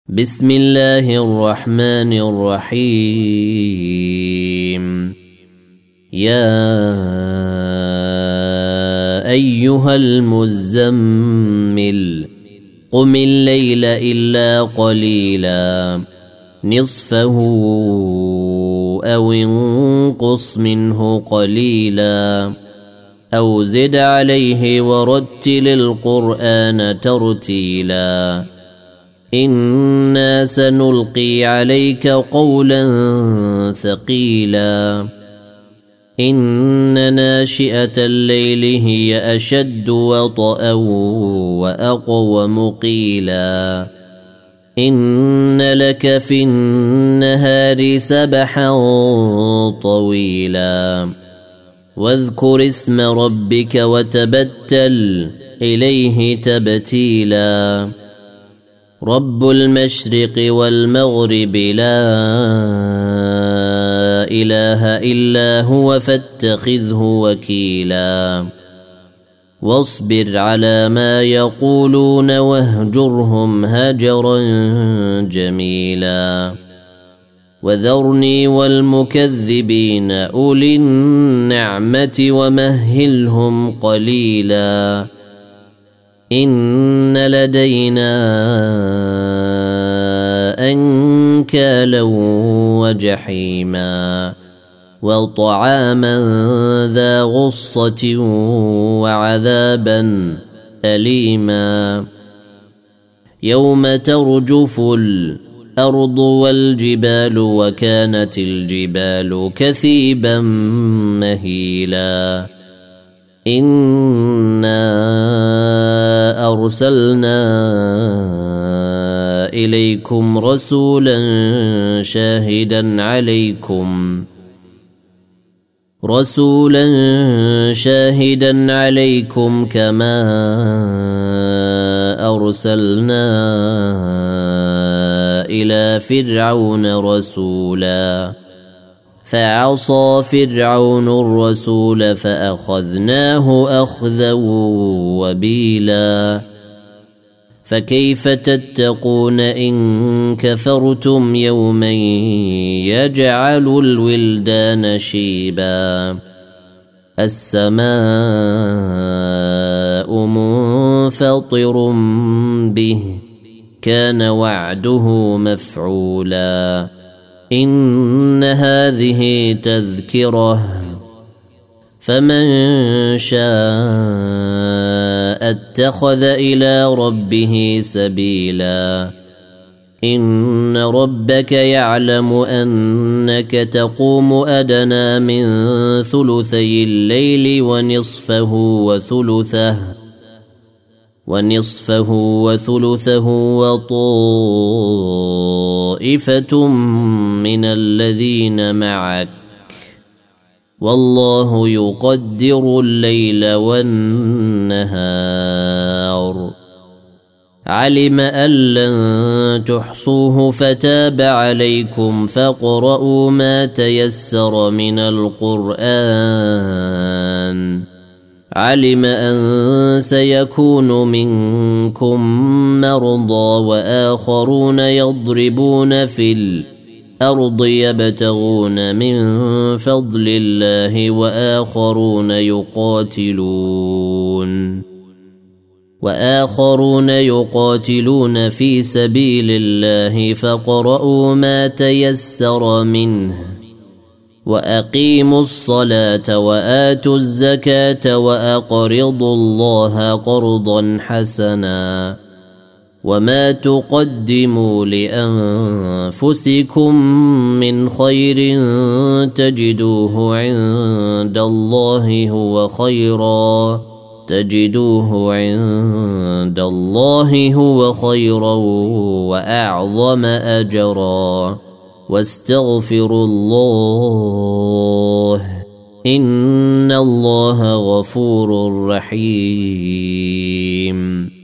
بسم الله الرحمن الرحيم. يا أيها المزمل قم الليل إلا قليلا نصفه أو انقص منه قليلا أو زد عليه ورتل القرآن ترتيلا إنا سنلقي عليك قولا ثقيلا إن ناشئة الليل هي أشد وطئا وأقوم قيلا إن لك في النهار سبحا طويلا واذكر اسم ربك وتبتل إليه تبتيلا رب المشرق والمغرب لا إله إلا هو فاتخذه وكيلا واصبر على ما يقولون واهجرهم هجرا جميلا وذرني والمكذبين أولي النعمة ومهلهم قليلا إن لدينا أنكالا وجحيما وطعاما ذا غصة وعذابا أليما يوم ترجف الأرض والجبال وكانت الجبال كثيبا مهيلا إنا أرسلنا إليكم رسولا شاهدا عليكم كما أرسلنا إلى فرعون رسولا فعصى فرعون الرسول فأخذناه أخذا وبيلا فكيف تتقون إن كفرتم يوما يجعل الولدان شيبا السماء منفطر به كان وعده مفعولا إن هذه تذكرة فمن شاء اتخذ إلى ربه سبيلا إن ربك يعلم أنك تقوم أدنى من ثلثي الليل ونصفه وثلثه وطائفة من الذين معك والله يقدر الليل والنهار علم أن لن تحصوه فتاب عليكم فاقرؤوا ما تيسر من القرآن علم أن سيكون منكم مرضى وآخرون يضربون في الأرض يبتغون من فضل الله وآخرون يقاتلون في سبيل الله فاقرؤوا ما تيسر منه وأقيموا الصلاة وآتوا الزكاة وأقرضوا الله قرضا حسنا وما تقدموا لأنفسكم من خير تجدوه عند الله هو خيرا وأعظم أجرا واستغفروا الله إن الله غفور رحيم.